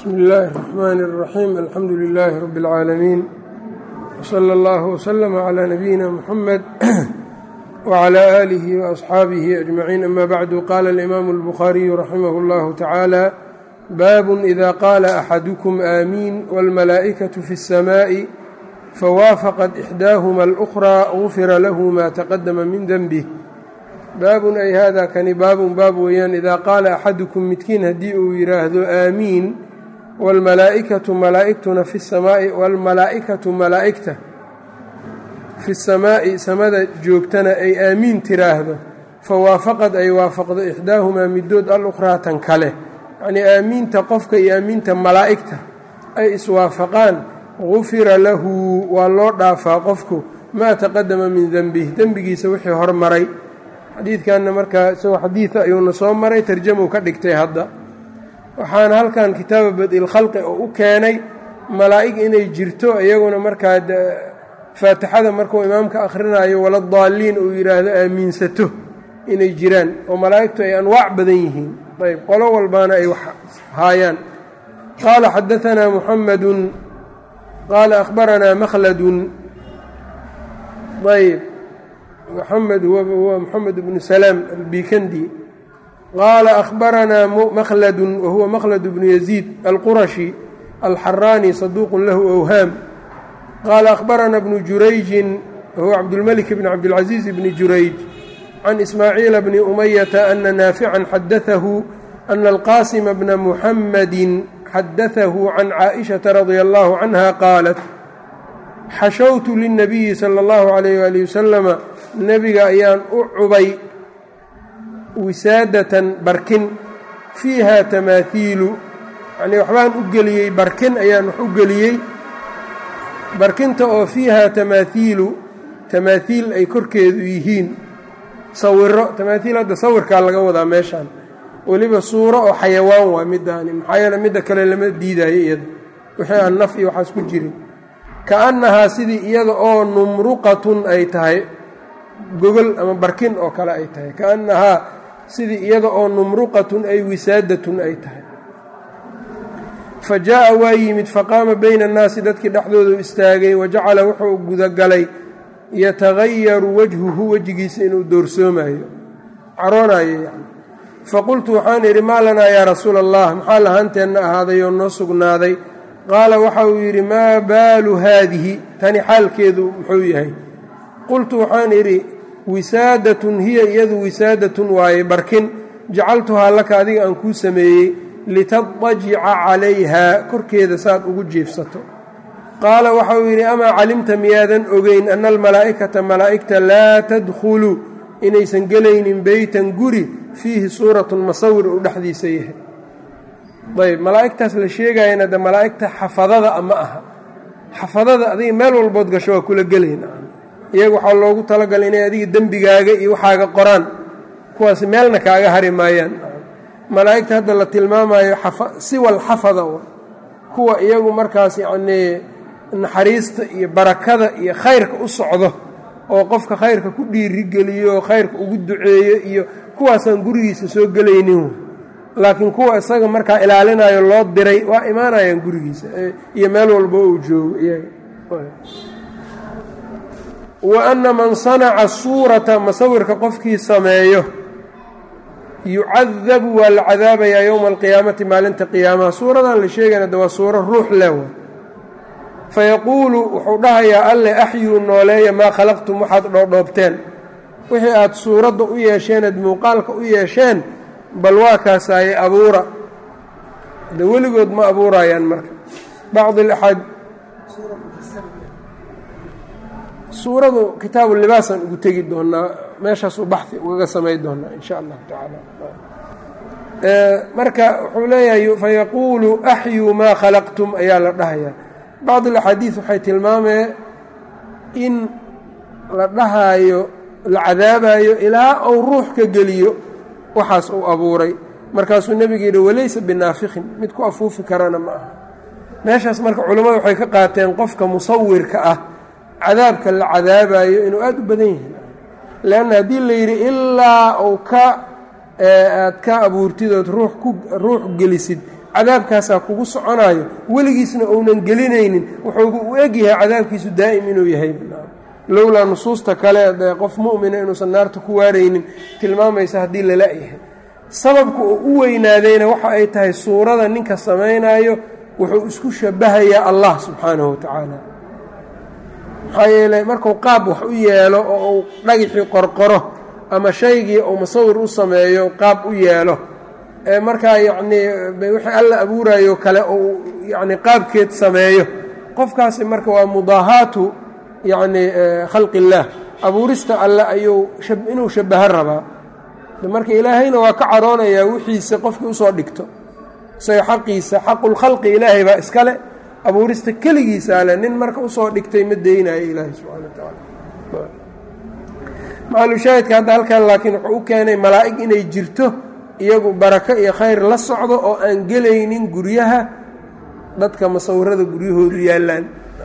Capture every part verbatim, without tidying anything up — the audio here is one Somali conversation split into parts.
بسم الله الرحمن الرحيم الحمد لله رب العالمين وصلى الله وسلم على نبينا محمد وعلى آله وأصحابه أجمعين أما بعد قال الإمام البخاري رحمه الله تعالى باب إذا قال أحدكم آمين والملائكة في السماء فوافقت إحداهما الأخرى غفر له ما تقدم من ذنبه baabun ay hada kani baabun baab weeyaan idaa qaala axadukum midkiin haddii uu yidhaahdo aamiin waalmalaa'ikatu malaa'igtuna fi samaa'i waalmalaa'ikatu malaa'igta fi samaa'i samada joogtana ay aamiin tiraahdo fawaafaqad ay waafaqdo ixdaahumaa middood alukhraa tan kale yacnii aamiinta qofka iyo aamiinta malaa'igta ay iswaafaqaan gufira lahu waa loo dhaafaa qofku maa taqadama min denbih dembigiisa wixii hormaray xadiidkanna markaa isagoo xadiida ayuuna soo maray tarjamuu ka dhigtay hadda waxaana halkan kitaaba bad-il khalqi oo u keenay malaa'ig inay jirto iyaguna markaa faatixada markuu imaamka akhrinayo waladaalliin uu yidhaahdo aamiinsato inay jiraan oo malaa'igtu ay anwaac badan yihiin ayb qolo walbaana ay wax haayaan qaala xadaanaa muxamedun qaala akhbaranaa makhladun ayb محمد هو محمد بن سلام البيكندي قال أخبرنا مخلد وهو مخلد بن يزيد القرشي الحراني صدوق له أوهام قال أخبرنا ابن جريج هو عبد الملك بن عبد العزيز بن جريج عن إسماعيل بن أمية أن نافعا حدثه أن القاسم بن محمد حدثه عن عائشة رضي الله عنها قالت xashawtu lilnabiyi sala allahu calayh waali wasalama nebiga ayaan u cubay wisaadatan barkin fiiha tamaahiilu yacnii waxbaan u geliyey barkin ayaan wax u geliyey barkinta oo fiiha tamaahiilu tamaahiil ay korkeedu yihiin sawiro tamaahiil hadda sawirkaa laga wadaa meeshaan weliba suuro oo xayawaan waa midaani maxaa yeele midda kale lama diidaayo iyada wixii aan naf iyo waxaas ku jirin kaannahaa sidii iyada oo numruqatun ay tahay gogol ama barkin oo kale ay tahay kaannahaa sidii iyada oo numruqatun ay wisaadatun ay tahay fa jaa'a waa yimid faqaama bayna annaasi dadkii dhexdoodu istaagay wajacala wuxuu gudagalay yatagayaru wajhuhu wejigiisa inuu doorsoomayo caroonayo yani faqultu waxaan idhi maa lanaa yaa rasuula allah maxaa lahaanteenna ahaaday oo noo sugnaaday qaala waxa uu yidhi maa baalu haadihi tani xaalkeedu muxuu yahay qultu waxaan idhi wisaadatun hiya iyadu wisaadatun waaye barkin jacaltuhaa laka adiga aan kuu sameeyey litadajica calayhaa korkeeda saad ugu jiifsato qaala waxa uu yidhi amaa calimta miyaadan ogeyn ana almalaa'ikata malaa'igta laa tadkhulu inaysan gelaynin beytan guri fiihi suuratun masawir uu dhexdiisa yahay ayb malaa'igtaas la sheegayana de malaa'igta xafadada ama aha xafadada adiga meel walbood gasho waa kula gelayn iyaga waxaa loogu talagalay inay adiga dembigaaga iyo waxaaga qoraan kuwaas meelna kaaga hari maayaan malaa'igta hadda la tilmaamayo siwal xafada kuwa iyagu markaas yacnii naxariista iyo barakada iyo khayrka u socdo oo qofka khayrka ku dhiirigeliyo oo khayrka ugu duceeyo iyo kuwaasaan gurigiisa soo gelaynin laakiin kuwa isaga markaa ilaalinayo loo diray waa imaanayaan gurigiisa iyo meel walba uu joogo iyaga wa anna man sanaca suurata masawirka qofkii sameeyo yucadabu waa la cadaabayaa yowma alqiyaamati maalinta qiyaamaha suuradan la sheegayna de waa suuro ruux lewa fayaquulu wuxuu dhahayaa alle axyuu nooleeya maa khalaqtum waxaad dhoodhoobteen wixii aad suuradda u yeesheen aad muuqaalka u yeesheen bal waa kaasaaye abuura de weligood ma abuurayaan marka bacd alaxaad suuradu kitaabu libaasaan ugu tegi doonaa meeshaasuu baxi ugaga samayn doonaa in sha allahu tacaala marka wuxuu leeyahay fayaquulu axyuu maa khalaqtum ayaa la dhahayaa bacd alaxaadiis waxay tilmaamee in la dhahaayo la cadaabayo ilaa uu ruux ka geliyo waxaas uu abuuray markaasuu nebigu yidhi walaysa binaafikin mid ku afuufi karana ma aha meeshaas marka culammadu waxay ka qaateen qofka musawirka ah cadaabka la cadaabayo inuu aada u badan yahay leanna haddii la yidhi ilaa uu ka aad ka abuurtid ood ruux ku ruux gelisid cadaabkaasaa kugu soconayo weligiisna uunan gelinaynin wuxuu u egyahay cadaabkiisu daa'im inuu yahay lowlaa nusuusta kale dee qof mu'mina inuusan naarta ku waaraynin tilmaamaysa haddii lala yahay sababka uu u weynaadayna waxa ay tahay suurada ninka samaynayo wuxuu isku shabahayaa allah subxaanahu watacaala maxaa yeelay markuu qaab wax u yeelo oo uu dhagixii qorqoro ama shaygii uu musawir u sameeyo qaab u yeelo ee markaa yacnii wixii alla abuurayo kale uu yacni qaabkeed sameeyo qofkaasi marka waa mudaahaatu yacni khalqi illaah abuurista alle ayuu inuu shabaho rabaa marka ilaahayna waa ka caroonayaa wixiisa qofkii usoo dhigto isaga xaqiisa xaqulkhalqi ilaahay baa iskale abuurista keligiisa ale nin marka usoo dhigtay ma deynayo ilaahay subxana wa tacaala macalushaahidka hadda halkan laakiin wuxuu u keenay malaa'ig inay jirto iyagu barako iyo khayr la socdo oo aan gelaynin guryaha dadka masawirada guryahoodu yaallaan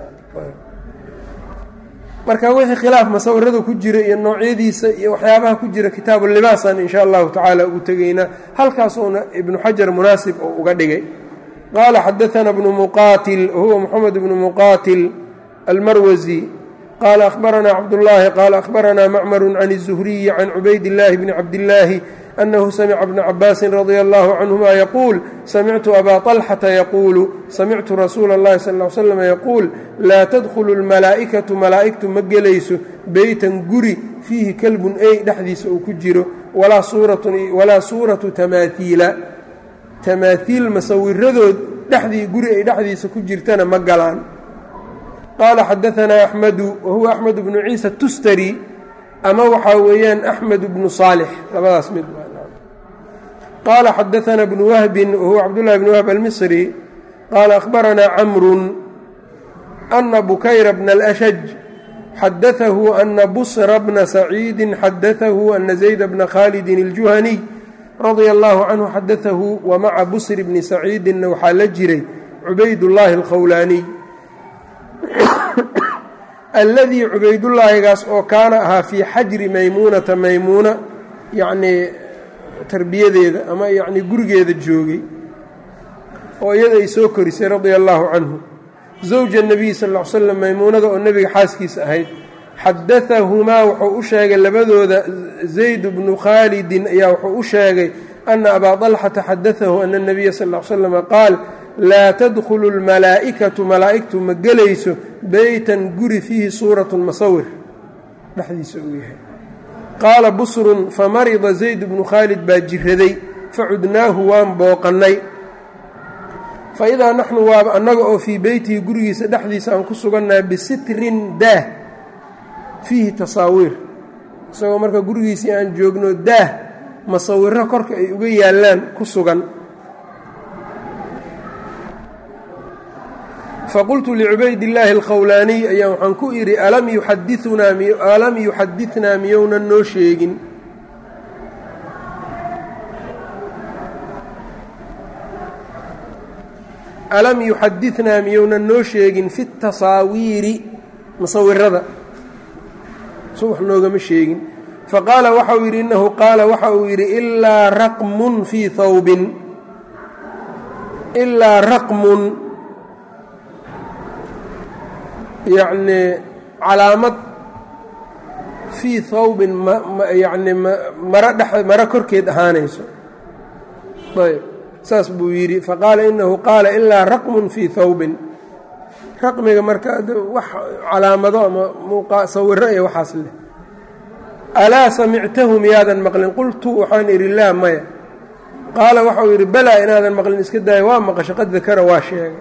marka wixii khilaaf masawirada ku jira iyo noocyadiisa iyo waxyaabaha ku jira kitaabu libaasan in sha allahu tacaala ugu tegaynaa halkaasuuna ibnu xajar munaasib oo uga dhigay qaala xadaثana bnu muqaatil wahuwa moxamed bnu muqaatil almarwasi qaala akhbaranaa cabdullaahi qaala akhbaranaa macmaru can الzuhriyi can cubayd اllaahi bni cabdillaahi أنه سمع بن عباس رضي الله عنهما يقول سمعت أبا طلحة يقول سمعت رسول الله صلى الله عليه وسلم يقول لا تدخل الملائكة ملائكة مجليس بيتا قري فيه كلب أي دحديس أو كجر ولا صورة ولا صورة تماثيل تماثيل مسوي ردود دحدي قري أي دحديس كجرتنا مجلان قال حدثنا أحمد وهو أحمد بن عيسى التستري أما وحاويان أحمد بن صالح لباس مد قال حدثنا ابن وهب وهو عبد الله بن وهب المصري قال أخبرنا عمرو أن بكير بن الأشج حدثه أن بصر بن سعيد حدثه أن زيد بن خالد الجهني رضي الله عنه حدثه ومع بصر بن سعيد أنه حال جري عبيد الله الخولاني الذي عبيد الله قاس oo kaana ahaa fii xajri maymuunata maymuuna yacnii tarbiyadeeda ama yacnii gurigeeda joogay oo iyada ay soo korisay radia allahu canhu zawja nebiy sal ll ly slam maymuunada oo nebiga xaaskiisa ahayd xadaahumaa wuxuu u sheegay labadooda zayd bnu khaalidin ayaa wuxuu u sheegay ana abaa طalxata xadaahu ana الnabiya sal ll ly slama qaal laa tadkhulu اlmalaa'ikatu malaa'igtu ma gelayso beytan guri fiihi suuratu masawir dhexdiisa uu yahay qaala busrun famarida zayd bnu khaalid baa jiraday facudnaahu waan booqannay faidaa naxnu waaba annaga oo fii beytihi gurigiisa dhexdiisa aan ku sugannahay bisitrin daah fiihi tasaawiir isagoo marka gurigiisii aan joogno daah masawiro korka ay uga yaallaan ku sugan faqultu licubayd illaahi alkhawlaaniy ayaa waxaan ku idhi alam yuxadiunaa alam yuxaditnaa miyounan noo sheegin alam yuxaditnaa miyounan noo sheegin fi tasaawiiri masawirada so wax noogama sheegin faqaala waxa uu yidhi innahu qaala waxa uu yidhi ilaa raqmun fii hawbin ilaa raqmun yacnii calaamad fii hawbin myacni maro dhex maro korkeed ahaanayso ayb saas buu yidhi faqaala inahu qaala ilaa raqmun fii hawbin raqmiga marka wax calaamado ama muuqa sawiro iyo waxaas leh alaa samictahu miyaadan maqlin qultu waxaan idhi laa maya qaala waxauu yidhi balaa inaadan maqlin iska daaya waa maqasho qad dakara waa sheegay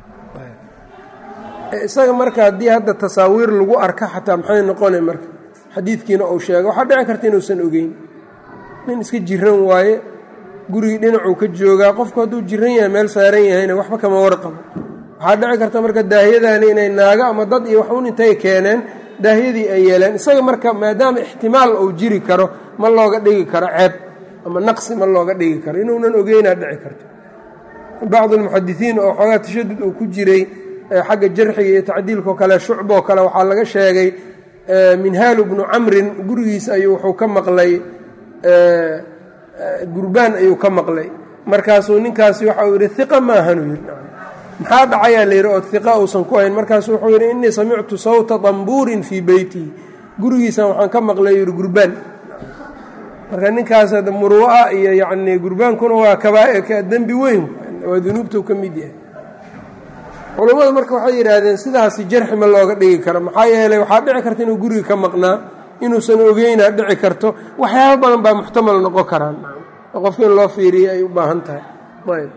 isaga marka haddii hadda tasaawiir lagu arka xataa maxay noqonay marka xadiidkiina uu sheegay waxaa dhici karta inuusan ogeyn nin iska jiran waaye gurigii dhinacuu ka joogaa qofku hadduu jiran yahay meel saaran yahayna waxba kama warqabo waxaa dhici karta marka daahiyadaani inay naago ama dad iyo waxun intay keeneen daahiyadii ay yeeleen isaga marka maadaama ixtimaal uu jiri karo ma looga dhigi karo ceeb ama naqsi ma looga dhigi karo inuunan ogeynaa dhici karto bacdu almuxadisiin oo xoogaa tashadud uu ku jiray xagga jarxiga iyo tacdiilkao kale shucboo kale waxaa laga sheegay minhaalu bnu camrin gurigiisa ayuu wuxuu ka maqlay gurbaan ayuu ka maqlay markaasuu ninkaasi waxa uu yidhi hiqa maahanuu yidhi maxaa dhacayaa la yidhi oo hiqa uusan ku hayn markaasuu wuxuu yidhi innii samictu sawta dambuurin fii beytii gurigiisan waxaan ka maqlay yidhi gurbaan marka ninkaas muru'a iyo yacnii gurbaankuna waa kabaa dembi weyn waa dunuubtuu ka mid yahay culammadu marka waxay yidhaahdeen sidaasi jarxi ma looga dhigi karo maxaa yeelay waxaa dhici karta inuu guriga ka maqnaa inuusan ogeynaa dhici karto waxyaaba badan baa muxtamal noqon karaan oo qofka in loo fiiriyo ay u baahan tahay ayb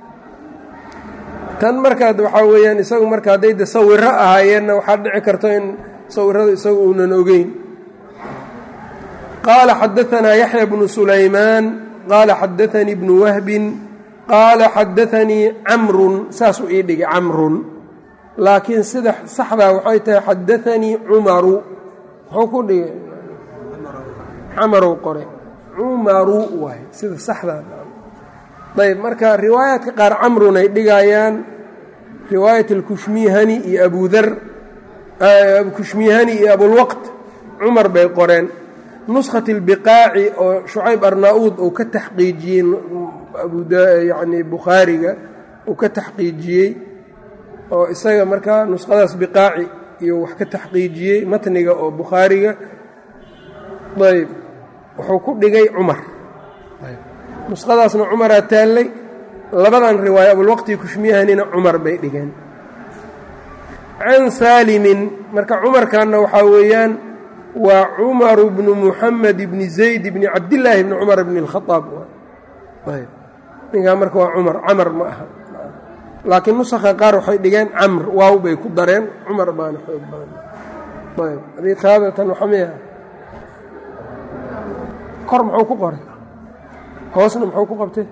tan markaad waxaa weeyaan isagu marka hadday de sawiro ahaayeenna waxaa dhici karto in sawirada isagu uunan ogeyn qaala xadaanaa yaxya bnu sulaymaan qaala xadaanii bnu wahbin qaala xadaanii camrun saasuu ii dhigay camrun laakiin sida saxdaa waxay tahay xadaanii cumaru muxuu ku dhigay camarow qore cumaru waay sida saxdaa ayb marka riwaayaadka qaar camrun ay dhigayaan riwaayat alkushmihani iyo abudar kushmihani iyo abulwaqt cumar bay qoreen nuskat albiqaaci oo shucayb arnaa-uud uu ka taxqiijiyey yani bukhaariga uu ka taxqiijiyey oo isaga markaa nuskhadaas biqaaci iyo wax ka taxqiijiyey matniga oo bukhaariga ayb wuxuu ku dhigay cumar nuskhadaasna cumaraa taallay labadan riwaaya abulwaqti kushmiyahanina cumar bay dhigeen can saalimin marka cumarkanna waxaa weeyaan waa cumaru bnu muxamed bni zayd bni cabdillaahi bni cumar bni اlkhaaab ayb ninkaa marka waa cumar camar ma aha laakiin nusakha qaar waxay dhigeen camr waaw bay ku dareen cumar baana xoog badan ayb adii taadatan waxa miya kor muxuu ku qoray hoosna muxuu ku qabtay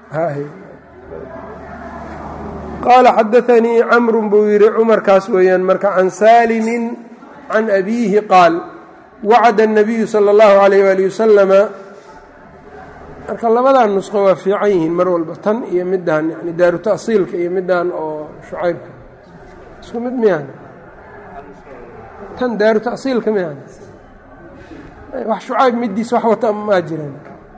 qaala xadaanii camrun buu yidhi cumarkaas weeyaan marka can saalimin can abiihi qaal wacada الnabiyu salى اllahu alayh wali wasalama marka labadan nusqo waa fiican yihiin mar walba tan iyo midaan yani daaru ta'siilka iyo midaan oo shucaybka isku mid miyaan tan daaru ta'siilka miyaan wax shucayb middiis wax wata maa jiraan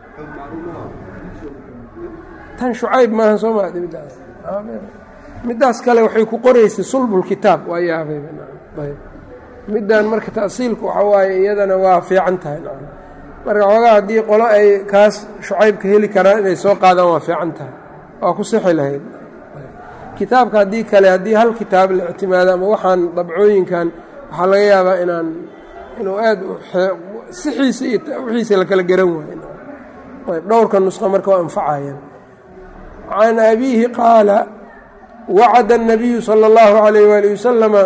tan shucayb maaha soo maadi middaas middaas kale waxay ku qoraysay sulbulkitaab waa yaabay middaan marka ta'siilku waxa waaye iyadana waa fiican tahay marka xoogaa haddii qolo ay kaas shucaybka heli karaan inay soo qaadaan waa fiican tahay waa ku sixi lahayd kitaabka haddii kale haddii hal kitaab la ictimaado ama waxaan dabcooyinkan waxaa laga yaabaa inaan inuu aad sixiisa iyo wixiisa la kala garan waayo ayb dhowrka nusqo marka waa anfacayaan can abiihi qaala wacada الnabiyu salى اllahu alayh wali wasalama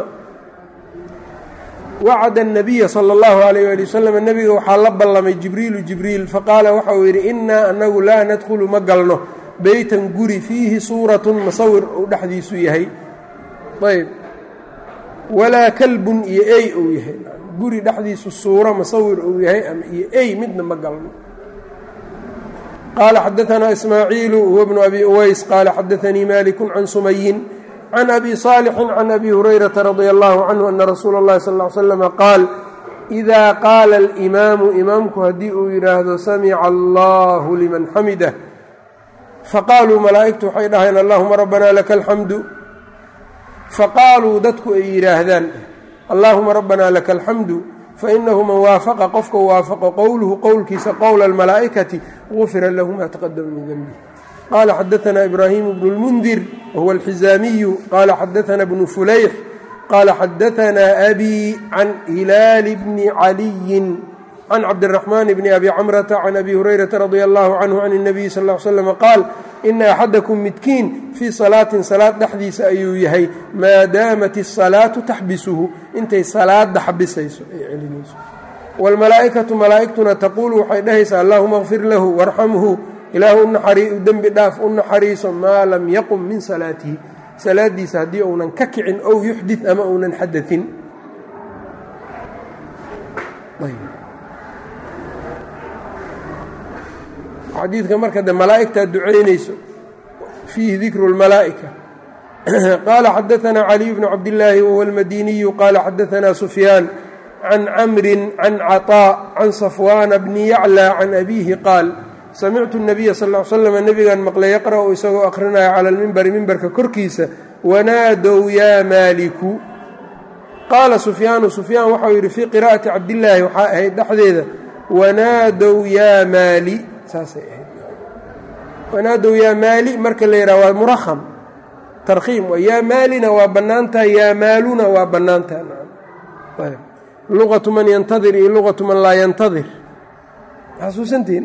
wacada الnabiya salى اllahu alayh ali wasalam nebiga waxaa la ballamay jibriilu jibriil faqaala waxa uu yidhi innaa anagu laa nadkhulu ma galno beytan guri fiihi suuratun masawir uu dhexdiisu yahay ayb walaa kalbun iyo ey uu yahay guri dhexdiisu suuro masawir uu yahay ama iyo ey midna ma galno qaala xadaanaa ismaaciilu huwa bnu abi uways qaala xadaanii maliku can sumayin can abi saalixin can abi hurayrata radia allahu canhu ana rasuula اllahi sal ly slama qaal idaa qaala alimaamu imaamku haddii uu yidhaahdo samica allahu liman xamidah faqaaluu malaa'igtu waxay dhaheen allahuma rabbana laka alxamdu faqaaluu dadku ay yidhaahdaan allaahuma rabbana laka alxamdu fainahu man waafaqa qofka waafaqo qowluhu qowlkiisa qowla almalaa'ikati gufira lahu ma taqadama min denbi qaala xadaanaa ibraahimu bnu lmundir wahuwa alxizaamiyu qaala xadaanaa bnu fulayx qaala xadaanaa abi can hilaali bni caliyin can cabdiraxmaan bni abi camrata can abi hurayrata radia allahu canhu can اnabiyi sal ly slm qaal ina axadakum midkiin fii salaatin salaad dhexdiisa ayuu yahay maa daamat الsalaatu taxbisuhu intay salaada xabisayso ay celinayso wاlmalaa'ikatu malaa'igtuna taquulu waxay dhahaysaa allahuma kfir lahu warxamhu ilaahu u dembi dhaaf u naxariiso maa lam yaqum min salaatihi salaadiisa haddii uunan ka kicin ow yuxdid ama uunan xadain xadiidka marka de malaa'igtaa ducaynayso fiihi dikru اlmalaa'ika qaala xadaanaa caliy bnu cabdillaahi wahuwa almadiniyu qaala xadaanaa sufyaan can camrin can caطaa can safwaana bni yaclى can abiihi qaal samictu الnabiya sal ll ly slam nebigaan maqlay yaqra'u isagoo akrinaya cala almimbari mimbarka korkiisa wanaadow yaa maaliku qaala sufyaanu sufyaan waxau yidhi fii qiraa'ati cabdillaahi waxaa ahayd dhexdeeda wanaadow yaa maali saasay ahayd wanaadow yaa maali marka la yidhaha waa muraham tarkhiim yaa maalina waa bannaantaha yaa maaluna waa bannaantaha luqatu man yantadir iyo luqatu man laa yantadir xasuusantiin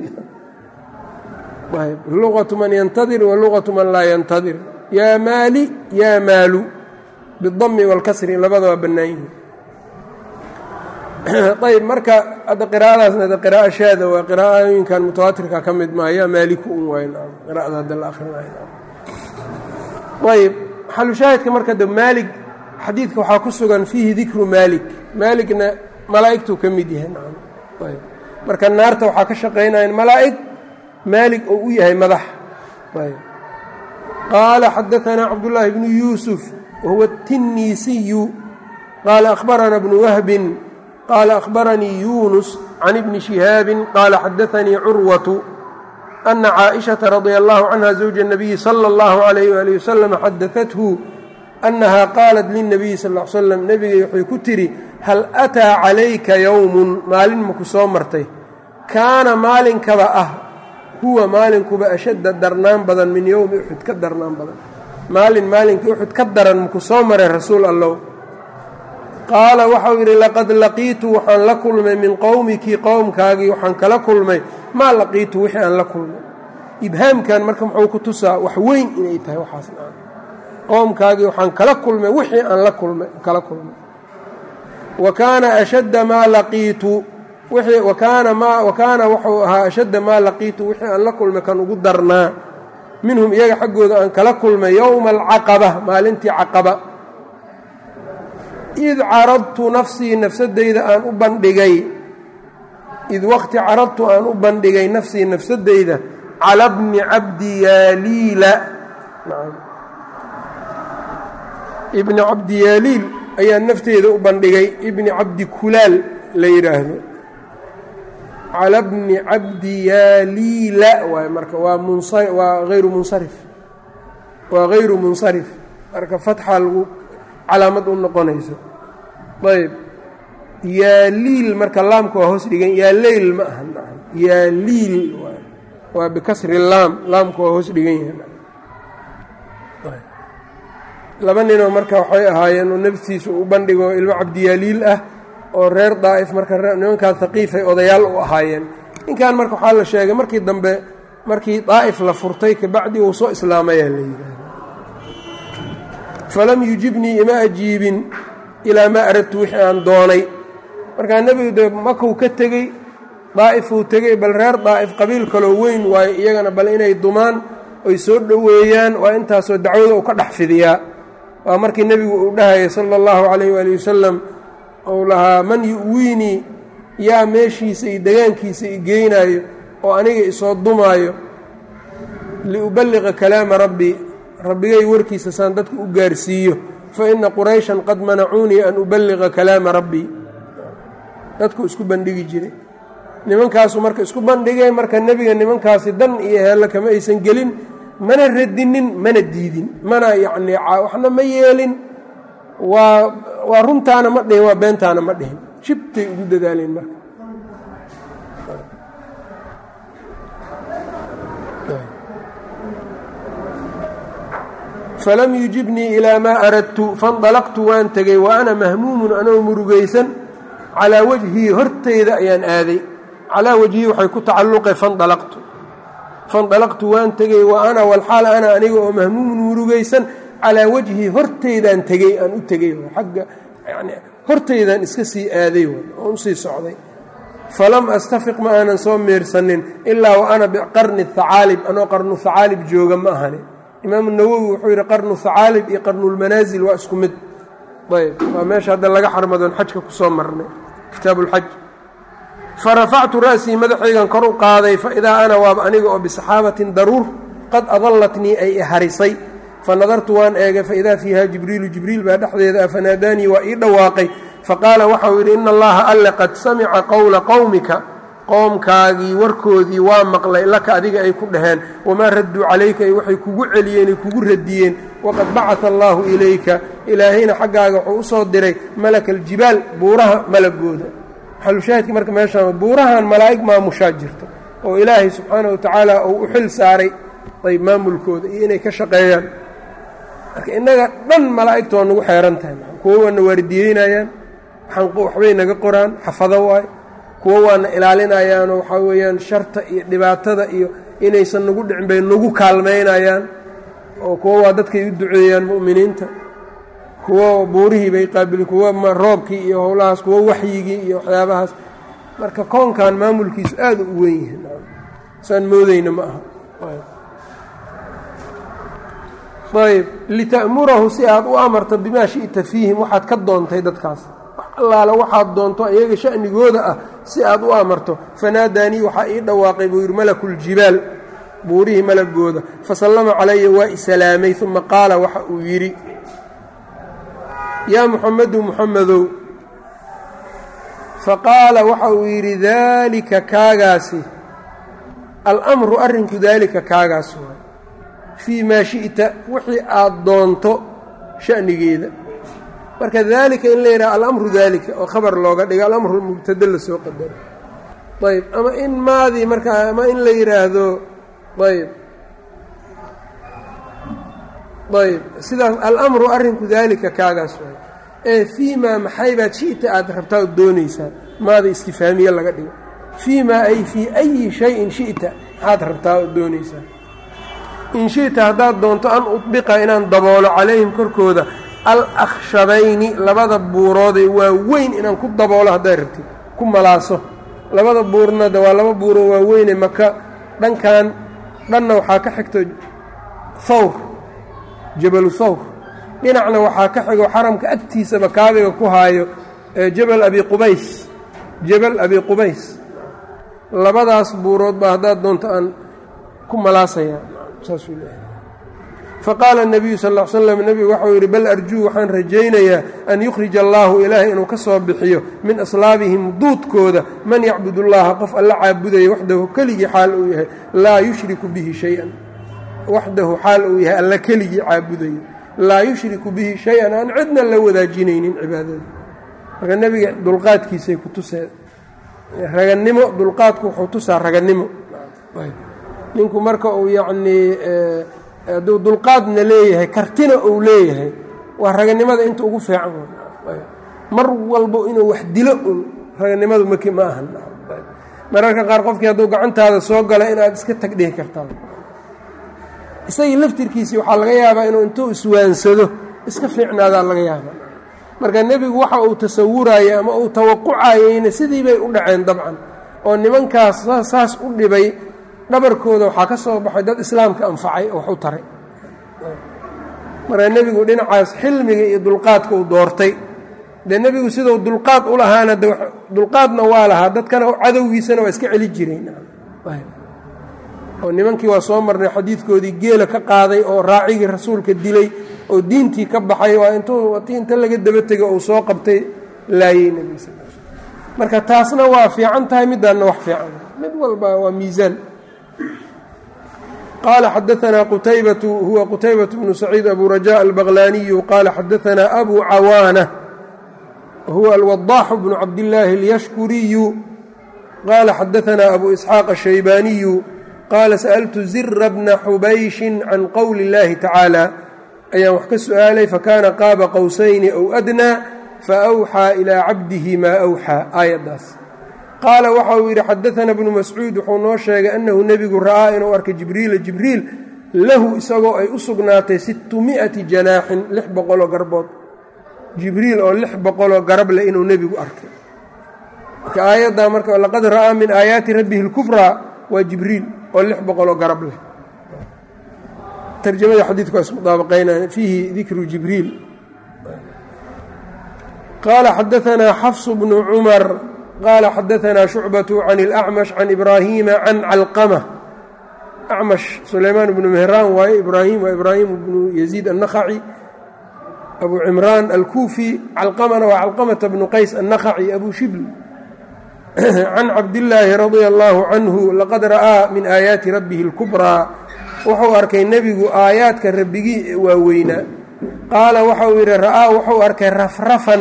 luqatu man yantadir wa luqatu man laa yantadir yaa maali yaa maalu bidami wاlkasri labada waa bannaan yihiin ayb marka hadda qiraa'adaasna hadda qiraa'o shaada waa qiraa'ooyinkan mutawaatirka ka mid maaha yaa maaliku un waay qiraa'ada hadda la akhrinayo ayb xalushaahidka marka de maalig xadiidka waxaa ku sugan fiihi dikru maalik maaligna malaa'igtuu ka mid yahay ayb marka naarta waxaa ka shaqaynayan malaa'ig maalig oo u yahay madax ayb qaala xadaanaa cabdullaahi bnu yuusuf wahuwa الtinisiyu qaala akhbarana bnu wahbin qaala akhbaranii yunus can ibni shihaabi qaala xadaanii curwatu ana caaئiشhaةa radia allahu canha zawja الnabiyi salى اllahu عalayh wali wasalam xadaathu annaha qaalat lilnabiyi sal l slam nebigay waxay ku tidhi hal ataa calayka yowmun maalin maku soo martay kaana maalinkaba ah huwa maalinkuba ashadda darnaan badan min yowmi uxud ka darnaan badan maalin maalinkii uxud ka daran maku soo maray rasuul allow qaala waxau yidhi laqad laqiitu waxaan la kulmay min qowmikii qowmkaagii waxaan kala kulmay maa laqiitu wixii aan la kulmay ibhaamkan marka muxuu ku tusaa wax weyn inay tahay waxaasna qowmkaagii waxaan kala kulmay wixii aan la kulmay kala kulmay wa kaana ashadda maa laqiitu wixii wa kaana maa wa kaana wuxuu ahaa ashadda maa laqiitu wixii aan la kulmay kan ugu darnaa minhum iyaga xaggooda aan kala kulmay yowma alcaqaba maalintii caqaba id caradtu nafsii nafsadeyda aan u bandhigay id waqti caradtu aan u bandhigay nafsii nafsadeyda cala bni cabdi yaaliila ibni cabdi yaaliil ayaa nafteeda u bandhigay ibni cabdi kulaal la yidhaahdo cala bni cabdi yaaliila waay marka waa munsa waa hayru munsarif waa hayru munsarif marka fatxa lagu calaamad u noqonayso ayb yaaliil marka laamka waa hoos dhigan yaaleyl ma aha yaaliil waa bikasri laam laamka waa hoos dhigan yahay laba ninoo marka waxay ahaayeen oo naftiisu u bandhigo ilmo cabdiyaaliil ah oo reer daa'if marka nimankaa haqiifay odayaal u ahaayeen ninkan marka waxaa la sheegay markii dambe markii daa'if la furtay kabacdi uu soo islaamayaa la yidhaahda falam yujibnii ima ajiibin ilaa maa aradtu wixii aan doonay markaa nebigu de makuu ka tegey daa'ifuu tegey bal reer daa'if qabiil kaloo weyn waayo iyagana bal inay dumaan oy soo dhoweeyaan waa intaasoo dacwada uu ka dhex fidiyaa waa markii nebigu uu dhahayay sala allahu calayh waali wasalam ou lahaa man yu'wiinii yaa meeshiisa iyo degaankiisa i geynaayo oo aniga isoo dumaayo liuballiqa kalaama rabbii rabbigay warkiisa saan dadka u gaarsiiyo fa inna qurayshan qad manacuunii an uballiqa kalaama rabbii dadku isku bandhigi jiray nimankaasu marka isku bandhigay marka nebiga nimankaasi dan iyo heella kama aysan gelin mana radinin mana diidin mana yacnii waxna ma yeelin waa waa runtaana ma dhihin waa beentaana ma dhihin shibtay ugu dadaaleen marka falam yujibnii ilaa maa aradtu faindalaqtu waan tegey wa ana mahmuumun anoo murugaysan calaa wajhii horteyda ayaan aaday calaa wajhii waxay ku tacalluqay faindalaqtu faindalaqtu waan tegey wa ana walxaal ana aniga oo mahmuumun murugaysan calaa wajhii horteydaan tegey aan u tegey agga yani horteydaan iska sii aaday oon usii socday falam astafiq ma aanan soo meersanin ilaa wa ana biqarni hacaalib anoo qarnu hacaalib jooga ma ahani imaamu nawowi wuxuu yidhi qarnu hacaalib iyo qarnulmanaasil waa isku mid ayb waa meesha hadda laga xarmadoon xajka ku soo marnay kitaabu ulxaj farafactu ra'sii madaxaygan kor u qaaday faidaa ana waaba aniga oo bisaxaabatin daruur qad adallatnii ay iharisay fanadartu waan eegay faidaa fiiha jibriilu jibriil baa dhexdeeda ah fanaadaanii waa ii dhawaaqay faqaala waxau yidhi ina allaha alle qad samica qowla qowmika qoomkaagii warkoodii waa maqlay laka adiga ay ku dhaheen wamaa radduu calayka ay waxay kugu celiyeen ay kugu radiyeen waqad bacata allaahu ilayka ilaahayna xaggaaga wuxuu u soo diray malaka aljibaal buuraha malagooda maxalushaahidka marka meeshaan buurahan malaa'ig maamushaa jirta oo ilaahay subxaana wa tacaala uu u xil saaray ayb maamulkooda iyo inay ka shaqeeyaan marka innaga dhan malaa'igta waa nagu xeeran tahay kuwo waana waardiyeynayaan waxbay naga qoraan xafado waay kuwo waana ilaalinayaanoo waxaa weeyaan sharta iyo dhibaatada iyo inaysan nagu dhicin bay nagu kaalmaynayaan oo kuwo waa dadkay u duceeyaan mu'miniinta kuwo buurihii bay qaabili kuwo roobkii iyo howlahaas kuwo waxyigii iyo waxyaabahaas marka koonkan maamulkiisu aad u weyn yahay saan moodayna ma aha ayb lita'murahu si aad u amarto bimaa shi'ta fiihim waxaad ka doontay dadkaas wax allaale waxaad doonto iyaga sha'nigooda ah si aad u amarto fanaadaanii waxaa ii dhawaaqay buu yidhi malakuljibaal buurihii malagooda fasallama calaya waa isalaamay uma qaala waxa uu yidhi yaa muxamedu muxamedow faqaala waxa uu yidhi daalika kaagaasi alamru arrinku daalika kaagaas waay fii maa shi'ta wixii aad doonto sha'nigeeda marka daalika in la yidhaha alamru daalika oo khabar looga dhigo alamru mubtada la soo qadaro ayb ama in maadii markaa ama in la yidhaahdo ayb ayb sidaas alamru arrinku daalika kaagaas waay ee fii maa maxay baad shi'ta aad rabtaa od doonaysaa maada istifaamiye laga dhigo fii maa ay fii ayi shayin shi'ta maxaad rabtaa od doonaysaa in shi'ta haddaad doonto an udbiqa inaan daboolo calayhim korkooda al-akhshabayni labada buuroodee waa weyn inaan ku daboolo haddaad rabtid ku malaaso labada buurnada waa laba buuroo waaweyne maka dhankan dhanna waxaa ka xigto thawr jabalu thawr dhinacna waxaa ka xigo xaramka agtiisaba kaabiga ku haayo jabal abi qubays jabal abi qubays labadaas buurood baa haddaad doonto aan ku malaasaya saasuu leeyahay faqaala الnabiyu sal ll ly slam nebigu waxau yidhi bal arjuu waxaan rajaynayaa an yukhrija allaahu ilaahay inuu ka soo bixiyo min aslaabihim duudkooda man yacbud اllaha qof alla caabudaya waxdahu keligii xaal uu yahay laa yushriku bihi shay-an waxdahu xaal uu yahay alla keligii caabudayo laa yushriku bihi shay-an aan cidna la wadaajinaynin cibaadada marka nebiga dulqaadkiisay ku tusee ragannimo dulqaadku wuxuu tusaa ragannimo ninku marka uu yacnii hadduu dulqaadna leeyahay kartina uu leeyahay waa ragannimada inta ugu fiican mar walbo inuu wax dilo un ragannimadu maki ma ahan mararka qaar qofkii hadduu gacantaada soo gala inaad iska tagdhihi kartaa isagii laftirkiisii waxaa laga yaabaa inuu intuu iswaansado iska fiicnaadaa laga yaabaa marka nebigu waxa uu tasawurayay ama uu tawaqucayeyna sidii bay u dhaceen dabcan oo nimankaas saas u dhibay dhabarkooda waxaa ka soo baxay dad islaamka anfacay oo wax u taray marka nebigu dhinacaas xilmiga iyo dulqaadka uu doortay dee nebigu siduu dulqaad u lahaana de dulqaadna waa lahaa dadkana cadowgiisana waa iska celi jireen oo nimankii waa soo marnay xadiidkoodii geela ka qaaday oo raacigii rasuulka dilay oo diintii ka baxay waa intuu ti inta laga daba tegay ou soo qabtay laayey nebiga sal l slam marka taasna waa fiican tahay midaanna wax fiican mid walba waa miisaan qaala xadaanaa qutaybatu huwa qutaybatu bnu saciid abu rajaa albaqlaaniyu qaala xadaanaa abu cawaana huwa alwadaaxu bnu cabdillaahi alyashkuriyu qaala xadaanaa abu isxaaq ashaybaaniyu qaala sa'altu zira bna xubayshin can qowli اllaahi tacaala ayaan wax ka su'aalay fakaana qaaba qowsayni ow adnaa faawxaa ilaa cabdihi maa awxaa aayaddaas qaala waxa uu yidhi xadaanaa bnu mascuud wuxuu noo sheegay annahu nebigu ra'aa inuu arkay jibriila jibriil lahu isagoo ay u sugnaatay sittumi'ati janaaxin lix boqoloo garbood jibriil oo lix boqoloo garab leh inuu nebigu arkay marka aayaddaa marka laqad ra'aa min aayaati rabbihi اlkubraa waa jibriil oo lix boqoloo garab leh tarjamada xadiidku waa ismudaabaqaynaya fiihi dikru jibriil qaala xadaanaa xafsu bnu cumar qaala xadaanaa shucbatu can اlأcmash can ibraahiima can calqama acmash sulaymaan bnu mehraan waaye ibraahim waa ibraahim bnu yaziid annakhaci abu cimraan alkuufi calqamana waa calqamata bnu qays annakhaci abu shibl can cabdillaahi radia allaahu canhu laqad ra'aa min aayaati rabbihi اlkubraa wuxuu arkay nebigu aayaadka rabbigii waaweynaa qaala waxau yidhi ra'aa wuxuu arkay rafrafan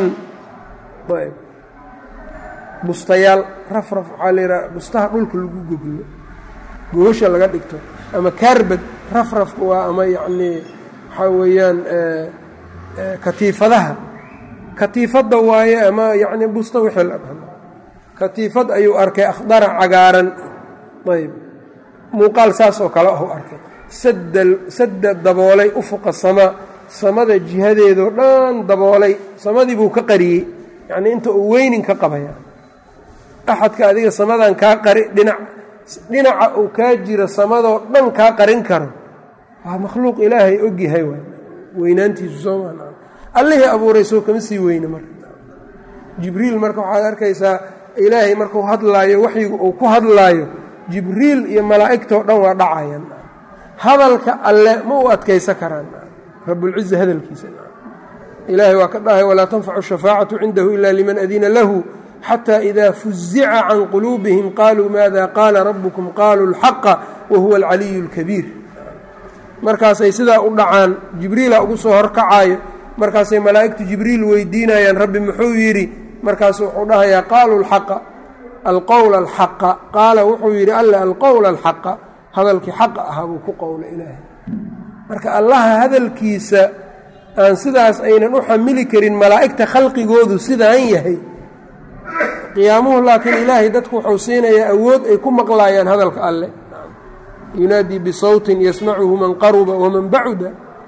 bustayaal rafraf waxaa la yidhaha bustaha dhulka lagu goglo goosha laga dhigto ama kaarbad rafrafka waa ama yacnii waxaa weeyaan katiifadaha katiifadda waaye ama yacni busta wixii la dhahdo katiifad ayuu arkay akhdara cagaaran ayb muuqaal saas oo kale ahu arkay sadda sadda daboolay ufuqa samaa samada jihadeedoo dhan daboolay samadii buu ka qariyey yacnii inta uu weynin ka qabaya axadka adiga samadan kaa qari dhinac dhinaca uu kaa jiro samadoo dhan kaa qarin karo waa makhluuq ilaahay og yahay waay weynaantiisu soomaa allihii abuuray soo kama sii weyne marka jibriil marka waxaad arkaysaa ilaahay markuu hadlaayo waxyigu uu ku hadlaayo jibriil iyo malaa'igtoo dhan waa dhacayaan hadalka alle ma u adkaysan karaan rabbulciza hadalkiisa ilaahay waa ka dhahay walaa tanfacu shafaacatu cindahu ila liman adina lahu xatى إida fuzica can quluubihim qaluu maada qaala rabbukum qaluu اlxaqa wahuwa alcaliyu اlkabiir markaasay sidaa u dhacaan jibriila ugu soo horkacaayo markaasay malaa'igtu jibriil weydiinayaan rabbi muxuu yidhi markaasu wuxuu dhahayaa qaaluu اlxaqa alqowla alxaqa qaala wuxuu yidhi alle alqowla alxaqa hadalkii xaqa ahaa buu ku qowla ilaahay marka allaha hadalkiisa aan sidaas aynan u xamili karin malaa'igta khalqigoodu sidaan yahay qiyaamuhu laakiin ilaahay dadku wuxuu siinayaa awood ay ku maqlaayaan hadalka alle yunaadii bisawtin yasmacuhu man qaruba waman bacuda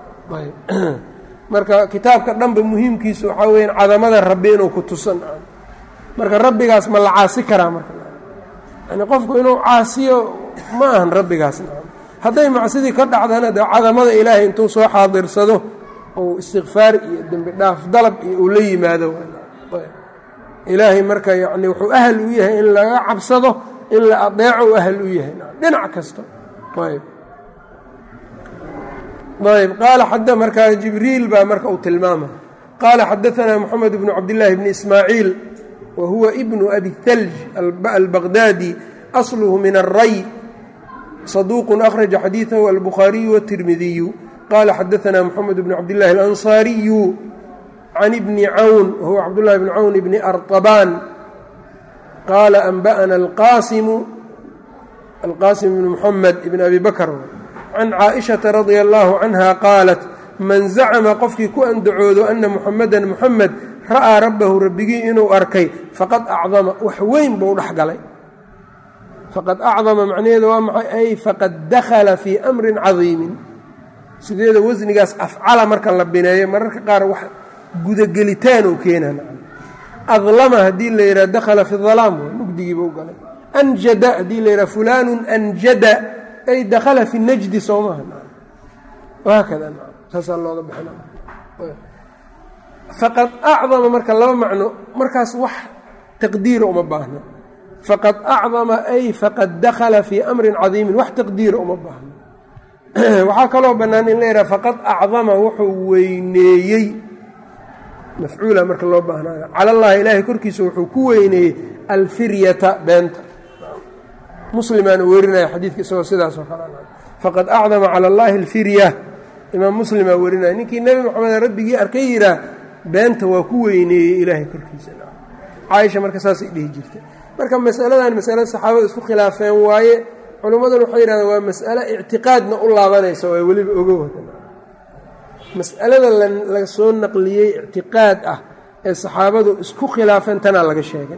marka kitaabka dhanba muhiimkiisu waxaa weyaan cadamada rabbi inuu ku tusan marka rabbigaas ma la caasi karaa marka yani qofku inuu caasiyo ma ahan rabbigaas hadday macsidii ka dhacdana dee cadamada ilaahay intuu soo xaadirsado ou istikfaar iyo dembi dhaaf dalab iyo uu la yimaado ilaahay marka yacni wuxuu ahal u yahay in laga cabsado in la adeeco u ahal u yahay dhinac kasta ayb ayb qaala xada markaa jibriil baa marka uu tilmaama qaala xadaanaa moxamed bnu cabdillaahi bni ismaaciil wa huwa ibnu abi thalj albaqdaadi asluhu min alray saduuqun akhraja xadiidahu albukhaariyu watirmidiyu qaala xadaanaa moxamed bnu cabdillahi alansaariyu can ibni cawn wahuwa cabdullahi bni cawn bni arطabaan qaala anba'ana alqaasimu alqaasim bni moxamed ibn abi bakr can caaئiشhaةa radia allahu canha qaalat man zacma qofkii ku andacoodo ana muxameda muxamed ra'aa rabbahu rabbigii inuu arkay faqad acdama wax weyn buu dhex galay faqad acdama macnaheedu waa maxay ay faqad dakhala fii amrin cadiimin sideeda wasnigaas afcala marka la bineeyo mararka qaar wax gudagelitaan oo keenan adlama haddii la yidhaha dakhala fi dalaam mugdigiiba u galay anjada haddii la yidhaha fulaanu anjada ay dakhala fi najdi soomaha wahaakada saasaa looga bixina faqad acdama marka laba macno markaas wax taqdiira uma baahno faqad acdama ay faqad dakhala fii amrin cadiimin wax taqdiira uma baahno waxaa kaloo bannaan in la yidhaha faqad acdama wuxuu weyneeyey mafcuula marka loo baahnaayo cala allahi ilaahay korkiisa wuxuu ku weyneeyey alfiryata beenta muslimaana werinaya xadiidka isagoo sidaas oo kale faqad acdama cala allahi alfirya imaam muslimaa werinaya ninkii nebi moxamed rabbigii arkay yihaa beenta waa ku weyneeyey ilaahay korkiisa caaisha marka saasay dhihi jirtay marka masaladan masale saxaabada isku khilaafeen waaye culummaduna waxay yidhahdeen waa mas'ale ictiqaadna u laabanaysa waa weliba ogow mas'alada laga soo naqliyey ictiqaad ah ee saxaabadu isku khilaafeen tanaa laga sheegay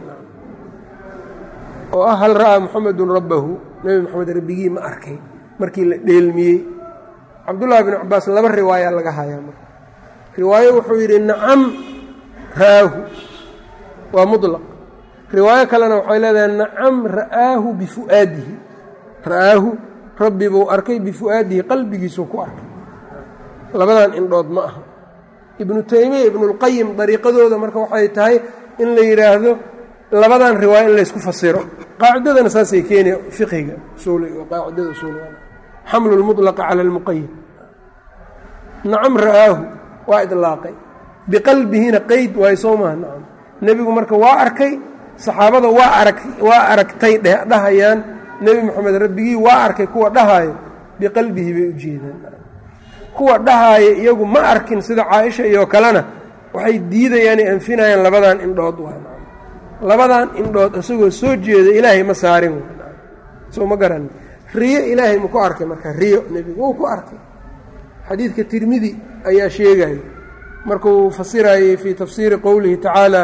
oo ah hal ra'aa muxamedun rabbahu nebi moxamed rabbigii ma arkay markii la dheelmiyey cabdullaahi bn cabaas laba riwaaya laga hayaa marka riwaayo wuxuu yidhi nacam ra'aahu waa mutlaq riwaayo kalena waxay leedahay nacam ra'aahu bifu'aadihi ra'aahu rabbi buu arkay bifu'aadihi qalbigiisuu ku arkay labadan indhood ma aha ibnu taymiya ibnulqayim dariiqadooda marka waxay tahay in la yidhaahdo labadan riwaayo in laysku fasiro qaacidadana saasay keeni fiqiga usuuliga qaacidada usuuliga xamlu lmutlaqa cala almuqayad nacam ra'aahu waa idlaaqay biqalbihina qeyd waayo soo maha nacam nebigu marka waa arkay saxaabada waa arag waa aragtay dheh dhahayaan nebi moxamed rabbigii waa arkay kuwa dhahaayo biqalbihi bay u jeedaan kuwa dhahaaya iyagu ma arkin sida caaisha iyo kalena waxay diidayaan ay anfinayaan labadan indhood waa labadan indhood isagoo soo jeeda ilaahay ma saarin soo ma garan riyo ilaahay ma ku arkay marka riyo nebigu wuu ku arkay xadiidka tirmidi ayaa sheegaya markuu fasirayay fii tafsiiri qowlihi tacaala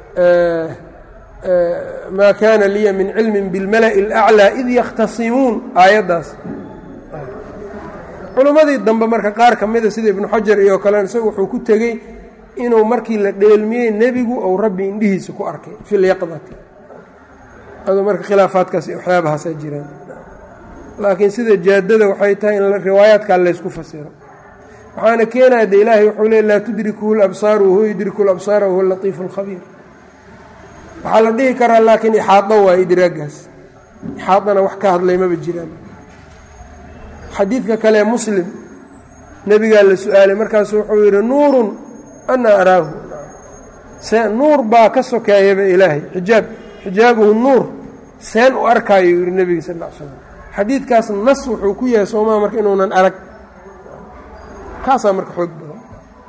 maa kaana liya min cilmin bilmala'i alaclaa id yakhtasimuun aayaddaas culimmadii dambe marka qaar ka mida sida ibnu xajar iyo kale isagu wuxuu ku tegey inuu markii la dheelmiyey nebigu ou rabbi indhihiisa ku arkay fil yaqdati aduu marka khilaafaadkaas iyo waxyaabahaasa jiraan laakiin sida jaadada waxay tahay in riwaayaadkaa laysku fasiro waxaana keenaya de ilaahay wuxuu leey laa tudrikuhu labsaaru wahuwa yudriku labsaara wahuwa latiifu alkhabiir waxaa la dhihi karaa laakiin ixaado waayo idraagaas ixaadana wax ka hadlay maba jiraan xadiidka kale muslim nebigaa la su-aalay markaasu wuxuu yidhi nuurun ana araahu see nuur baa ka sokeeyaba ilaahay xijaab xijaabuhu nuur seen u arkaayo yidhi nebiga sal ll ly slam xadiidkaas nas wuxuu ku yahay soomaa marka inuunan arag kaasaa marka xoog badan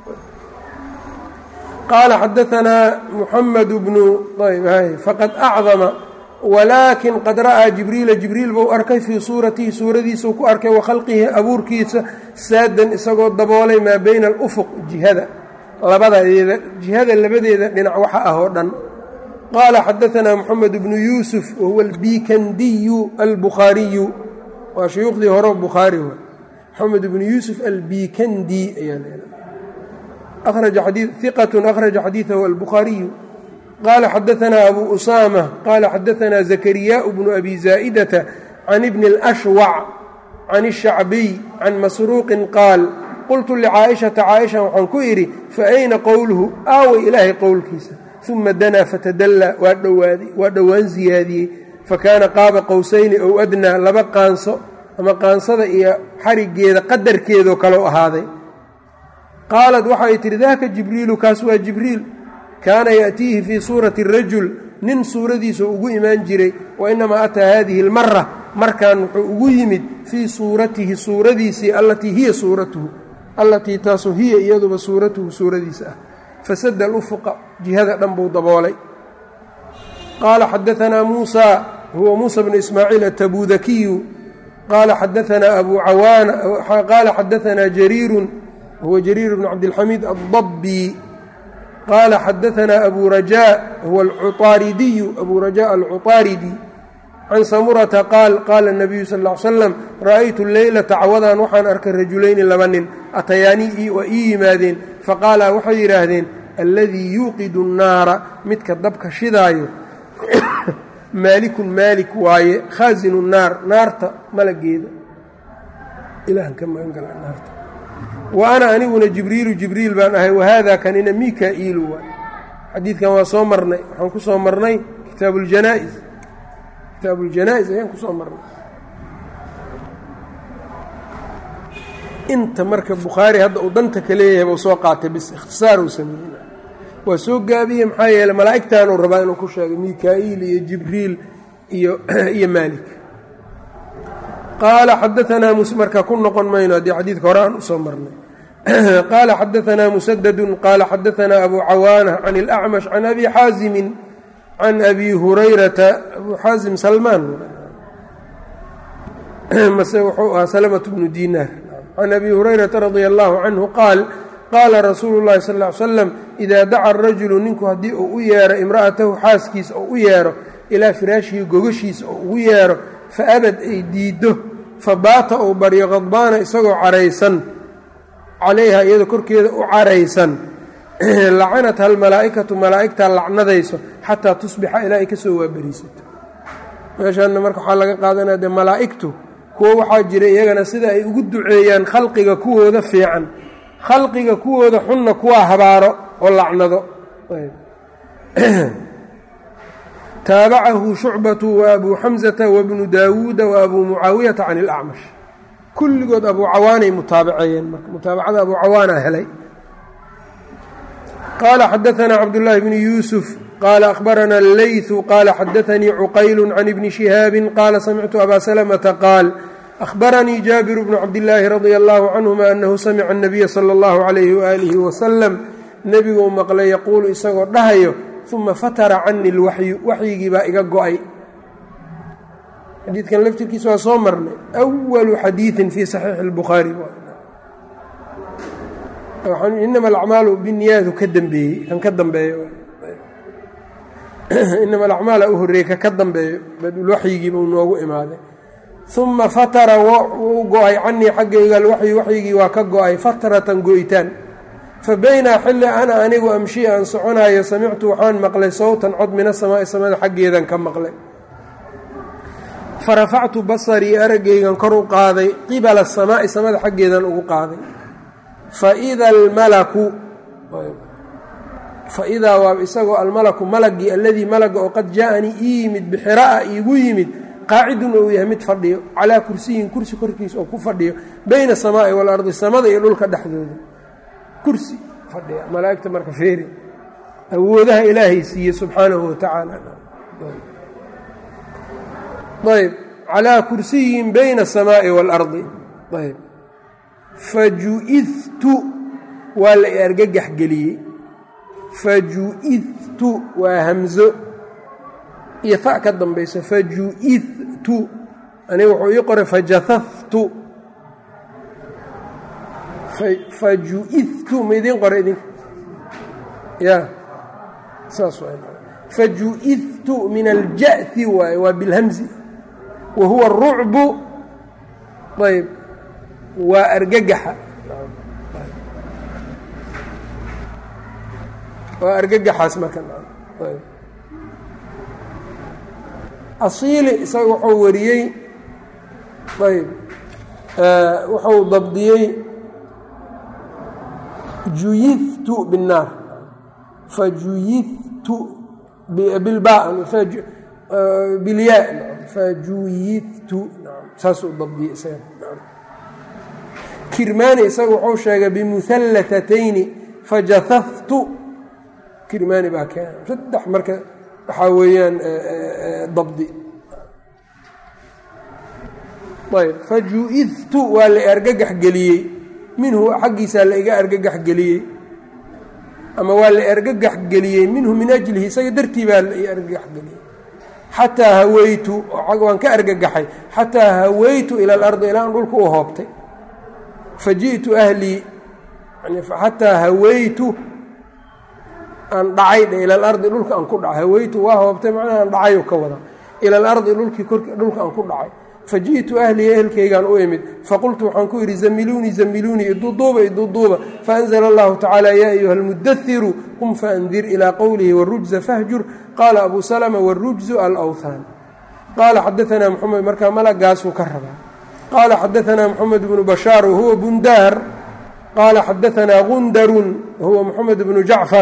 qaala xadaanaa muxamed bnu ayb faqad acdama walaakin qad ra'aa jibriila jibriil buu arkay fii suuratihi suuradiisau ku arkay wa khalqihi abuurkiisa saadan isagoo daboolay maa bayna alufuq jihada labadeeda jihada labadeeda dhinac waxa ah oo dhan qaala xadaanaa moxamed bnu yuusuf wahuwa albikandiyu albukhaariyu waa shuyuukhdii hore bukhaari wa moxamed bnu yuusuf albikandi ayaa akhraja xadii hiqatun akhraja xadiidahu albukhaariyu qال xadaثna أbu أsاmة qala xadaثna زakriyاء بن أbi زاa'dة عن بن الأشwع عن الشhacbiي عن masروuqi qaal qultu لcaaئiشhaةa caaئiشha waxaan ku idhi faأyna qowlhu aaway ilaahay qowlkiisa ثuma danaa fatadlى waa dhowaaday waa dhowaan ziyaadiyey fakaana qaaba qowsayni ow adnaa laba qaanso ama qaansada iyo xarigeeda qadarkeedoo kaleu ahaaday qaalat waxay tihi daka jibriilu kaas waa jibriil kaana yaأtiihi fii suurati rajul nin suuradiisa ugu imaan jiray wainamaa ataa hadihi اlmara markan wuxuu ugu yimid fii suuratihi suuradiisii allatii hiya suuratuhu allatii taasu hiya iyaduba suuratuhu suuradiisa ah fasada اlufuqa jihada dhan buu daboolay qaala xadaanaa muusa huwa muusa bnu ismaaciil atabudakiyu qaala xadaanaa abu cawaana qaala xadaanaa jariiru huwa jariir bnu cabdilxamiid addabi qala xadaثna abu rajاء huwa alcuطaaridiyu abu rajاء alcuطaaridi can samurata qaal qaala الnabiyu sal اه ly slam ra'aytu leylata cawadan waxaan arkay rajulayni laba nin atayaanii waa ii yimaadeen faqaalaa waxay yidhaahdeen alladii yuuqidu الnaara midka dabka shidaayo maalikun maalik waaye khaasinu الnaar naarta malageeda ilahan ka magan gala naarta wa ana aniguna jibriilu jibriil baan ahay wahaadaa kanina mika-iilu waay xadiidkan waa soo marnay waxaan ku soo marnay kitaabuuljanaa-is kitaabuuljanaa-is ayaan ku soo marnay inta marka bukhaari hadda uu danta ka leeyahay buu soo qaatay bis ikhtisaar uu sameeyey waa soo gaabiyey maxaa yeeley malaa'igtaanuu rabaa inuu ku sheegay mika-iil iyo jibriil iyo iyo maalik qaala xadaanaa marka ku noqon mayno haddii xadiidka hore aan usoo marnay qaala xadaanaa musadadun qaala xadaanaa abu cawaana can اlأcmash can abi xaazimin can abi hurayrata abu xaazim salmaan mase wuxuu ahaa salamة bnu dinaar can abi hurayrata radia allahu canhu qaal qaala rasuulu اllahi sal ly slam idaa daca rajulu ninku haddii uu u yeero imra'atahu xaaskiisa oo u yeero ilaa firaashihi gogashiisa oo ugu yeero faabad ay diiddo fabaata uu baryo qadbaana isagoo caraysan calayha iyada korkeeda u caraysan lacanatha almalaa'ikatu malaa'igtaa lacnadayso xataa tusbixa ilaa ay ka soo waaberiisato meeshaanna marka waxaa laga qaadanaya dee malaa'igtu kuwo waxaa jira iyagana sida ay ugu duceeyaan khalqiga kuwooda fiican khalqiga kuwooda xunna kuwaa habaaro oo lacnado taabacahu shucbatu wa abuu xamsata wabnu daawuuda wa abuu mucaawiyata can ilacmash kulligood abuu cawaanay mutaabaceeyeen marka mutaabacada abuu cawaana helay qaala xadaanaa cabdullaahi bnu yuusuf qala akhbarana اllayثu qala xadaثanii cuqayl can ibni شhihaabi qala samictu aba slmةa qaal akhbaranii jaabir bnu cabdillaahi radia allahu canhuma anahu samica الnabiya salى اllahu عalayhi waalihi wasalam nebiguu maqlay yaquulu isagoo dhahayo uma fatara cani اlwaxyu waxyigii baa iga go-ay. xadiidkan laftirkiisa waa soo marnay أwalu xadiiثi fii صaxiixi اlbukhaari inama alacmaalu biniyaadu ka dambeeyey kan ka dambeeyo inama alacmaala u horreeyey ka ka dambeeyo badulwaxyigiiba uu noogu imaaday. uma fatara wuu go-ay canii xaggayga alwaxyu waxyigii waa ka go-ay fatratan go-itaan. fa baynaa xilli ana anigu amshi aan soconaayo samictu waxaan maqlay sawtan cod min asamaa'i samada xaggeedan ka maqlay. farafactu basarii araggaygan kor u qaaday qibala asamaa'i samada xaggeedan ugu qaaday. faida almalaku faidaa waa isagoo almalaku malagii alladii malaga oo qad jaa-anii ii yimid bixira'a iigu yimid qaacidun ou yahay mid fadhiyo calaa kursiyin kursi korkiis oo ku fadhiyo bayna asamaa'i waalardi samada iyo dhulka dhexdooda kursi fadhiya. malaa'igta marka feeri awoodaha ilaahay siiye subxaanahu watacaala. ayb calaa kursiyin bayna asamaa'i waalardi. ayb faju'idtu waa la argagax geliyey. faju'idtu waa hamzo iyo ta ka dambaysa faju'idtu aniga wuxuu ii qoray fajahaftu faju'idtu ma idiin qoray idinka ya saas waa faju'idtu min alja'hi waaye waa bilhamzi wa huwa arucbu. ayb waa argagaxa waa argagaxaas marka asiili isaga wuxuu wariyey ayb wuxuu dabdiyey juyidtu binnaar fajuyidtu bilbaa bilyaa fajuyidtu saasuu dabdiyey isaga. kirmaani isaga wuxuu sheegay bimuhallatatayni fajahaftu kirmaani baa keena saddex marka waxaa weeyaan dabdi. ayb faju'idtu waa la argagax geliyey minhu xaggiisaa la iga argagax geliyey ama waa la argagax geliyey minhu min ajlihi isaga dartii baa la iga argagax geliyey. xataa hawaytu waan ka argagaxay xataa hawaytu ila alardi ilaa an dhulka u hoobtay. faji'tu ahlii xataa hawaytu aan dhacay ila alardi dhulka aan ku dhacay. hawaytu waa hoobtay macnaha aan dhacayu ka wada ila alardi dhulkii korki dhulka aan ku dhacay. faji'tu ahlii ehelkaygaan u imid faqultu waxaan ku yidhi zamiluunii zamiluunii iduduuba iduduuba faanzla allahu tacaala yaa ayuha almudairu qum faandir ilaa qowlihi warujza fahjur qaala abu salma warujzu alawthaan. qaala xadaanaa muxamed markaa malagaasuu ka rabaa. qaala xadaanaa moxamed bnu bashaar wahuwa bundaar qaala xadaanaa gundarun wahuwa moxamed bnu jacfar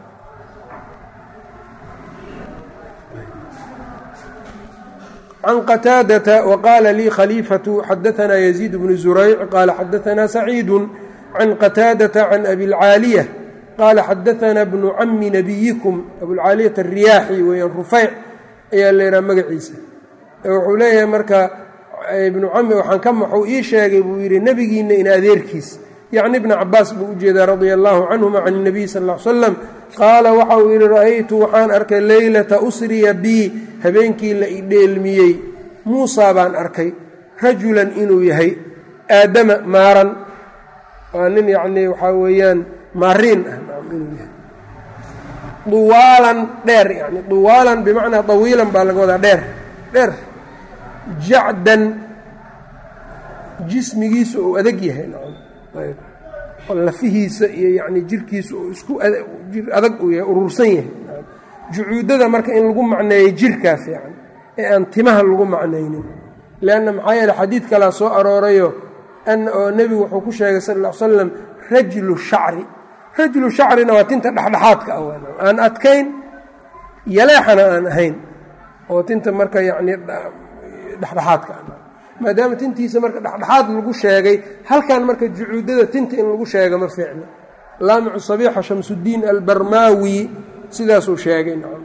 can qataadata waqaala lii khaliifatu xadaanaa yaziid bnu zurayc qaala xadaanaa saciidu can qataadata can abilcaaliya qaala xadaanaa bnu cami nabiyikum abulcaaliyata ariyaaxi weeyaan rufeyc ayaa leeraa magaciisa. wuxuu leeyahay marka ibnu cami waxaan ka maxuu ii sheegay buu yidhi nebigiinna in adeerkiis yacni ibna cabaas buu u jeedaa radia allaahu canhuma can اnabiy sal ll ly slam qaala waxa uu yidhi ra'aytu waxaan arkay leylata usriya bii habeenkii la idheelmiyey muusaa baan arkay rajulan inuu yahay aadama maaran waa nin yacnii waxaa weeyaan maariin ah inuu yahay duwaalan dheer yani duwaalan bimacnaa tawiilan baa laga wadaa dheer dheer jacdan jismigiisa uu adag yahay lafihiisa iyo yani jirkiisa uu isku jir adag uu yahay urursan yahay jucuudada marka in lagu macneeyo jirkaa fiican ee aan timaha lagu macnaynin leanna maxaa yeele xadiid kalaa soo aroorayo an oo nebigu wuxuu ku sheegay sal ll ly slam rajlu shacri rajlu shacrina waa tinta dhexdhexaadka ah aan adkayn yaleexana aan ahayn oo tinta marka yacni dhexdhexaadka ah maadaama tintiisa marka dhexdhexaad lagu sheegay halkan marka jucuudada tinta in lagu sheega ma fiicno laamicu sabiixa shamsuddiin albarmaawi sidaasuu sheegay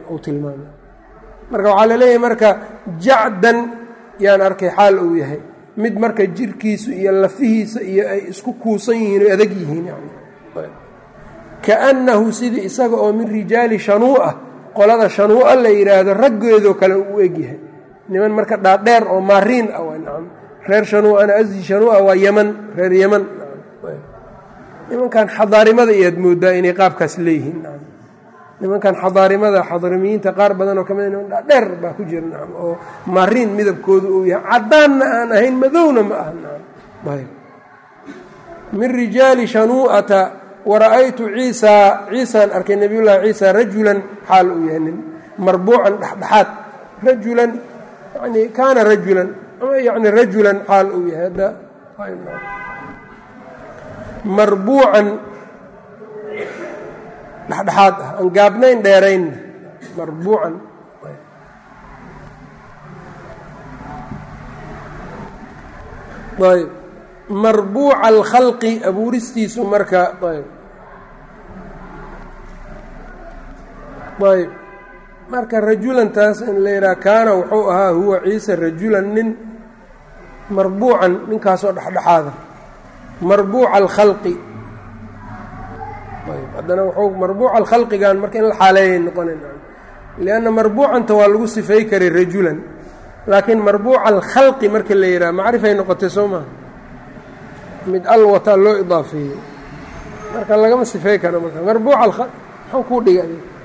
uu tilmaamay. marka waxaa laleeyahay marka jacdan yaan arkay xaal uu yahay mid marka jirkiisu iyo lafihiisa iyo ay isku kuusan yihiin oo adag yihiin yani kaannahu sidii isaga oo min rijaali shanuu'a qolada shanuu'a la yidhaahdo raggeedoo kale uu egyahay niman marka dhaadheer oo maariin ah waa nacam reer shanuu'ana asdi shanuu'a waa yeman reer yeman nimankan xadaarimada iyaad moodaa inay qaabkaas leeyihiin nacam nimankan xadaarimada xadarimiyiinta qaar badan oo kamid niman dhaadheer baa ku jira nacam oo maariin midabkoodu uu yahay caddaanna aan ahayn madowna ma aha nacam ayb min rijaali shanuu'ata wara'aytu ciisaa ciisaan arkay nebiyullaahi ciisa rajulan xaal uu yahay nin marbuucan dhexdhexaad rajulan yani kaana rajulan ama yani rajulan xaal uu yahay hadda marbuucan dhexdhexaad ah aan gaabnayn dheerayn marbuucan ayb marbuuca alkhalqi abuuristiisu marka ayb ayb marka rajulantaas in la yidhaha kaana wuxuu ahaa huwa ciise rajulan nin marbuucan ninkaasoo dhexdhexaada marbuuca alkhalqi ayb haddana wuxuu marbuuca alkhalqigan marka in la xaaleeyay noqonayn lianna marbuucanta waa lagu sifay karay rajulan laakiin marbuuca alkhalqi marka la yidhaha macrifay noqotay soo maha mid alwata loo idaafeeyey marka lagama sifey karo marka marbuuca maxuu kuu dhiga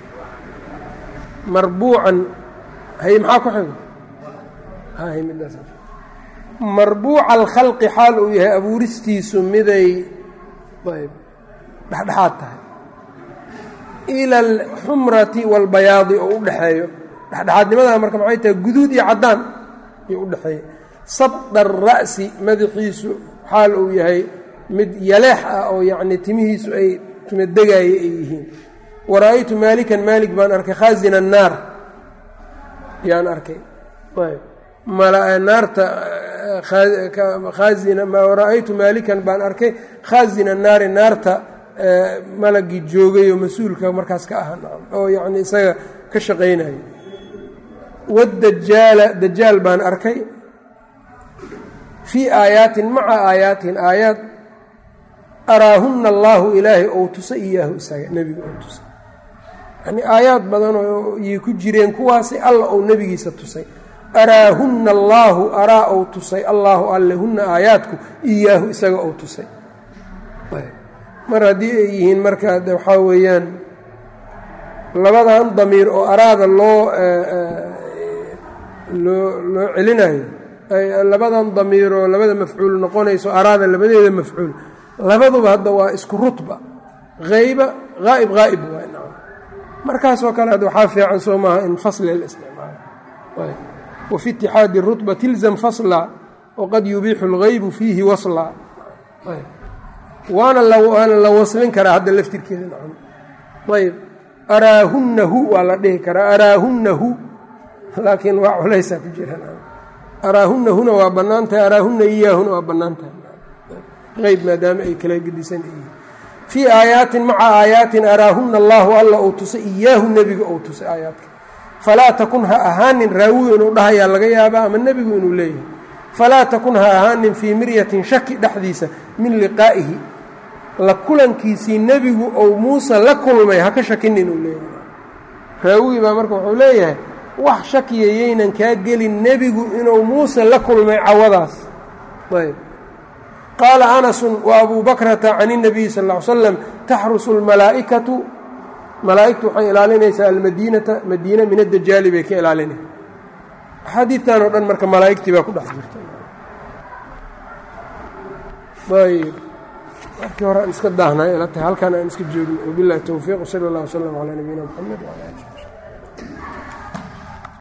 marbuucan hay maxaa ku xigo hay midaas marbuuca alkhalqi xaal uu yahay abuuristiisu miday ayb dhexdhexaad tahay ila alxumrati waalbayaadi oo u dhexeeyo dhexdhexaadnimadaa marka maxay tahay guduud iyo caddaan iyo u dhexeeya sabda ara'si madaxiisu xaal uu yahay mid yaleex ah oo yacni timihiisu ay timadegaaya ay yihiin wara'aytu maalikan maalik baan arkay khaazina annaar yaan arkay ayb naarta khaazina wara'aytu maalikan baan arkay khaazina annaari naarta malagii joogay oo mas-uulka markaas ka aha oo yacni isaga ka shaqaynayo wadajaala dajaal baan arkay fii aayaatin maca aayaatin aayaad araahunna allaahu ilaahay ou tusay iyaahu isaga nebiga ou tusay yacnii aayaad badan oo yay ku jireen kuwaasi alla ou nebigiisa tusay araahunna allaahu araa ou tusay allaahu alle hunna aayaadku iyaahu isaga ou tusay mar haddii ay yihiin marka waxaa weeyaan labadan damiir oo araada loo loo loo celinayo labadan damiiroo labada mafcuul noqonayso araada labadeeda mafcuul labaduba hadda waa isku rutba hayba haa'ib haa'ib waa nacam markaasoo kale hadda waxaa fiican soo maaha in fasli la isticmaalo wa fi itixaadi rutba tilzam fasla waqad yubiixu اlgaybu fiihi wasla waana waana la waslin karaa hadda laftirkeeda nacam ayb araahunnahu waa la dhihi karaa araahunnahu laakiin waa culaysaa ku jira araahunna huna waa bannaan tahay araahunna iyaahuna waa bannaan tahay qayb maadaama ay kala gedisan yihiin fii aayaatin maca aayaatin araahunna allaahu alla uu tusay iyaahu nebiga uu tusay aayaadka falaa takun ha ahaanin raawigu inuu dhahayaa laga yaabaa ama nebigu inuu leeyahay falaa takun ha ahaanin fii miryatin shaki dhexdiisa min liqaa'ihi la kulankiisii nebigu ou muuse la kulmay ha ka shakin inuu leeyahay raawigii baa marka wuxuu leeyahay wax shakiyayaynan kaa gelin nebigu inuu muuse la kulmay cawadaas ayb qaala anasun wa abuu bakrata can الnabiyi sal ll ly slam taxrusu اlmalaa'ikatu malaa'igtu waxay ilaalinaysaa almadiinata madiina min addajaali bay ka ilaalinay axaadiidtan oo dhan marka malaa'igtii baa ku dhex jirta ayb markii hore aan iska daahnay ila tahay halkan aan iska joogin wabilahi towfiiq sala اllah wslam calaa nabiyina mxamed wala ali